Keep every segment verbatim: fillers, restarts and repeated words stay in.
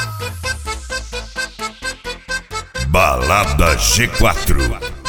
Balada G quatro.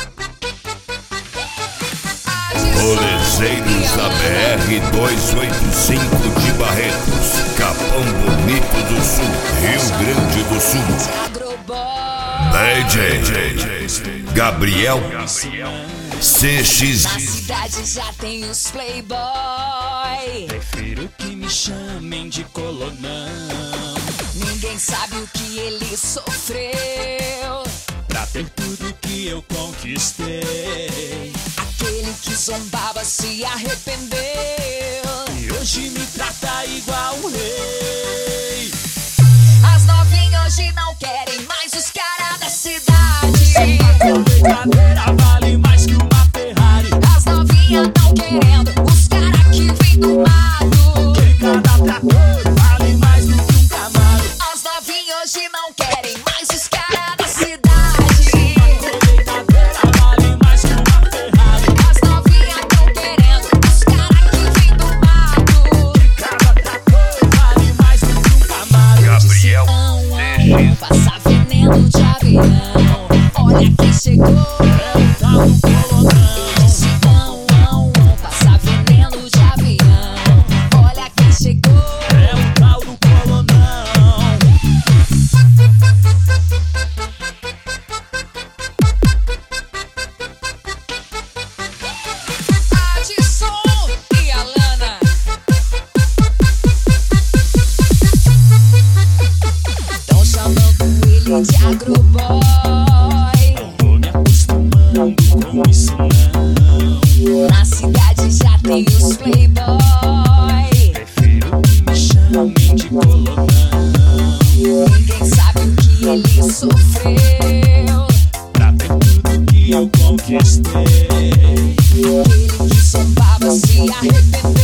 Rolezeiros da B R duzentos e oitenta e cinco de Barretos, Capão Bonito do Sul, Rio Grande do Sul. D J Gabriel C X. Na cidade já tem os playboy. Prefiro que me chamem de colonão. Ninguém sabe o que ele sofreu Pra ter tudo que eu conquistei. Aquele que zombava se arrependeu E hoje me trata igual um rei. As novinhas hoje não querem mais os caras da cidade. A brincadeira vale mais que uma Ferrari. As novinhas não querendo os caras que vêm do mato. Que cada trator vale mais do que um Camaro. As novinhas hoje não querem mais os caras da cidade. A brincadeira vale mais que uma Ferrari. As novinhas não querendo os caras que vêm do mato. Que cada trator vale mais do que um Camaro. Gabriel Não, não, passa veneno de avião. Olha quem chegou. É o tal do colonão. Disse não, não, não, passa veneno de avião. Olha quem chegou. É o tal do colonão. Adson e Alana. Tão chamando ele de agroboy. Vou me acostumando com isso não. Na cidade já tem os playboy. Prefiro que me chamem de colonão. Ninguém sabe o que ele sofreu. Pra ter tudo que eu conquistei. Ele que zombava se arrependeu.